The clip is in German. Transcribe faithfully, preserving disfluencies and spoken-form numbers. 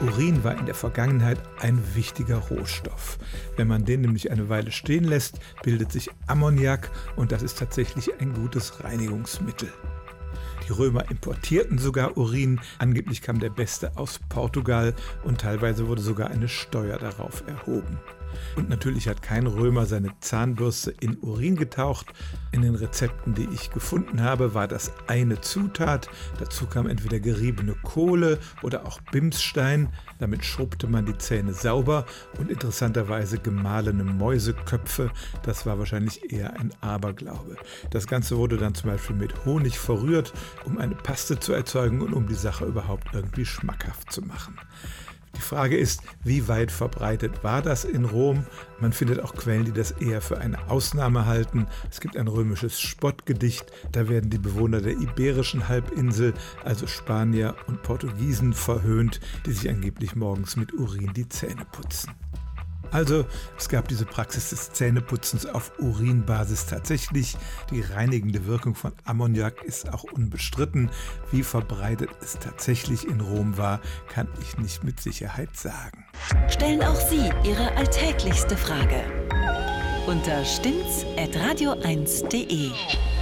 Urin war in der Vergangenheit ein wichtiger Rohstoff. Wenn man den nämlich eine Weile stehen lässt, bildet sich Ammoniak und das ist tatsächlich ein gutes Reinigungsmittel. Die Römer importierten sogar Urin, angeblich kam der beste aus Portugal und teilweise wurde sogar eine Steuer darauf erhoben. Und natürlich hat kein Römer seine Zahnbürste in Urin getaucht. In den Rezepten, die ich gefunden habe, war das eine Zutat. Dazu kam entweder geriebene Kohle oder auch Bimsstein. Damit schrubbte man die Zähne sauber und interessanterweise gemahlene Mäuseköpfe. Das war wahrscheinlich eher ein Aberglaube. Das Ganze wurde dann zum Beispiel mit Honig verrührt, um eine Paste zu erzeugen und um die Sache überhaupt irgendwie schmackhaft zu machen. Die Frage ist, wie weit verbreitet war das in Rom? Man findet auch Quellen, die das eher für eine Ausnahme halten. Es gibt ein römisches Spottgedicht, da werden die Bewohner der iberischen Halbinsel, also Spanier und Portugiesen, verhöhnt, die sich angeblich morgens mit Urin die Zähne putzen. Also, es gab diese Praxis des Zähneputzens auf Urinbasis tatsächlich. Die reinigende Wirkung von Ammoniak ist auch unbestritten. Wie verbreitet es tatsächlich in Rom war, kann ich nicht mit Sicherheit sagen. Stellen auch Sie Ihre alltäglichste Frage unter stimmt's at radio eins punkt de.